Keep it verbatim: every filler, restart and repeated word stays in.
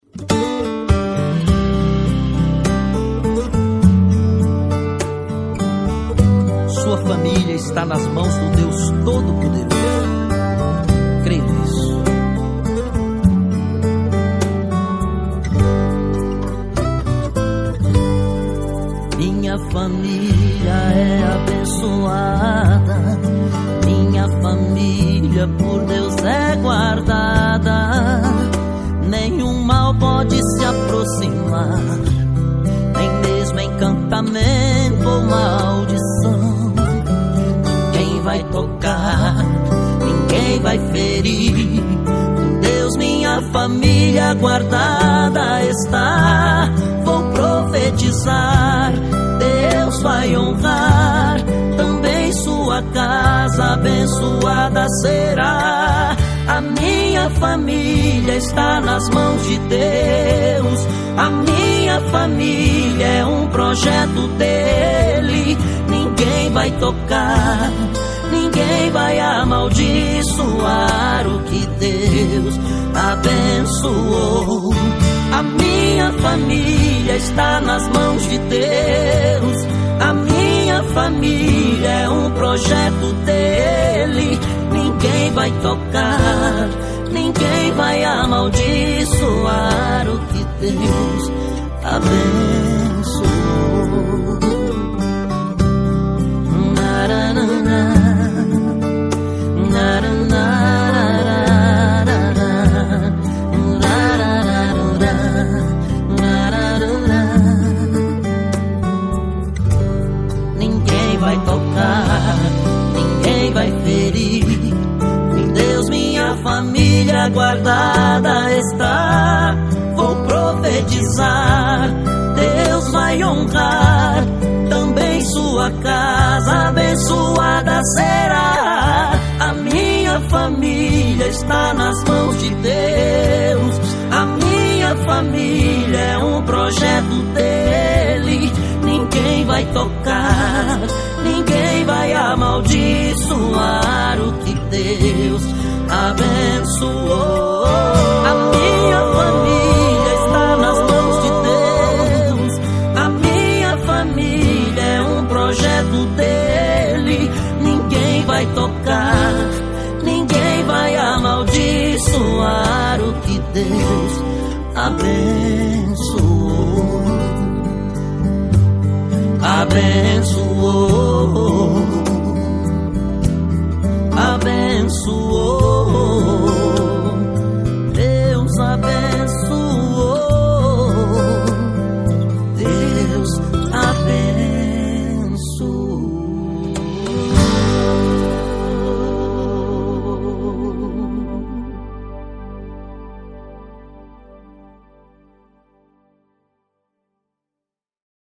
Sua família está nas mãos do Deus Todo-Poderoso. Creio nisso. Minha família é abençoada, minha família por Deus é guardada. Nenhum mal pode se aproximar, nem mesmo encantamento ou maldição. Ninguém vai tocar, ninguém vai ferir. Por Deus minha família guardada está. Vou profetizar, Deus vai honrar. Também sua casa abençoada será. A minha família está nas mãos de Deus. A minha família é um projeto dele. Ninguém vai tocar, ninguém vai amaldiçoar o que Deus abençoou. A minha família está nas mãos de Deus. A minha família é um projeto dele. Ninguém vai tocar, ninguém vai amaldiçoar o que Deus abençoou. Ninguém vai tocar, ninguém vai ferir. Em Deus minha família guardada está. Vou profetizar, Deus vai honrar. Também sua casa abençoada será. A minha família está nas mãos de Deus. A minha família é um projeto dele. Ninguém vai tocar, ninguém vai amaldiçoar o que Deus abençoou. A minha família está nas mãos de Deus. A minha família é um projeto dele. Ninguém vai tocar, ninguém vai amaldiçoar o que Deus abençoou. Abençoou.